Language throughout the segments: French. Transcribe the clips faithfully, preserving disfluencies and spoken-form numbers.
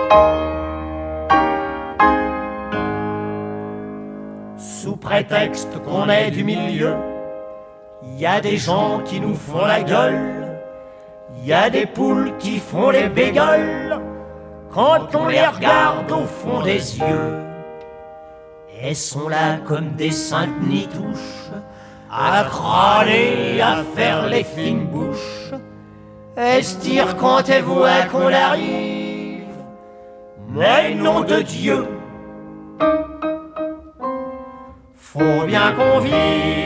Sous prétexte qu'on est du milieu, y a des gens qui nous font la gueule, y a des poules qui font les bégueules quand on les regarde au fond des yeux. Elles sont là comme des saintes nitouches, à crâner, à faire les fines bouches. Elles se tirent quand elles voient qu'on arrive, mais nom de Dieu, faut bien qu'on vive.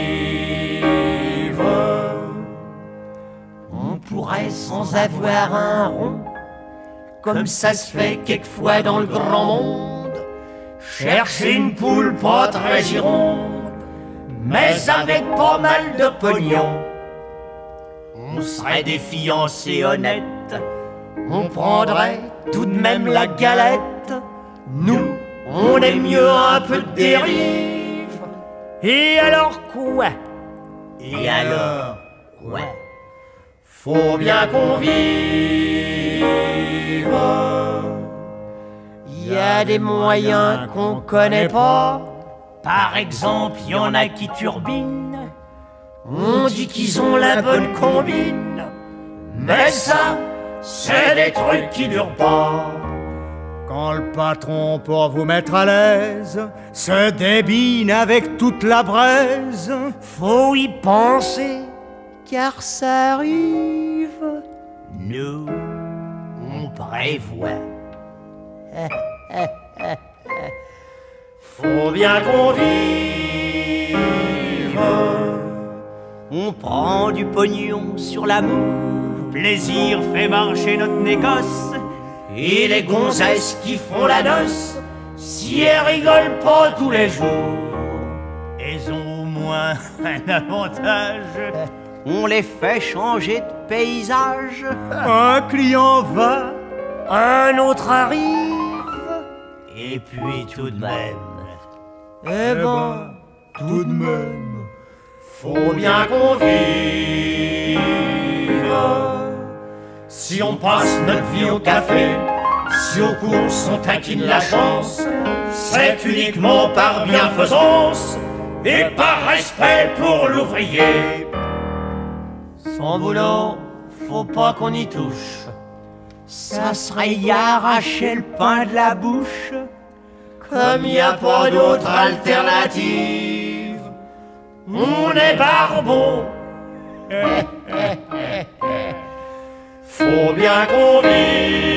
On pourrait sans avoir un rond, comme ça se fait quelquefois dans le grand monde, chercher une poule pas très gironde, mais avec pas mal de pognon. On serait des fiancés honnêtes, on prendrait tout de même la galette. Nous, on aime mieux un peu de dérive. Et alors quoi? Et alors quoi? Faut bien qu'on vive. Y a des moyens qu'on connaît pas. Par exemple, y en a qui turbinent. On dit qu'ils ont la bonne combine, mais ça, c'est des trucs qui durent pas. Quand le patron, pour vous mettre à l'aise, se débine avec toute la braise, faut y penser, car ça arrive. Nous, on prévoit. Faut bien qu'on vive. On prend du pognon sur l'amour, plaisir fait marcher notre négoce. Et les gonzesses qui font la noce, si elles rigolent pas tous les jours, elles ont au moins un avantage, on les fait changer de paysage. Un client va, un autre arrive, et puis tout de même, eh ben, tout de même, faut bien qu'on vive. Si on passe notre vie au café, si aux courses on taquine la chance, c'est uniquement par bienfaisance et par respect pour l'ouvrier. Son boulot, faut pas qu'on y touche, ça serait y arracher le pain de la bouche. Comme y a pas d'autre alternative, on est barbon. Faut bien qu'on vive.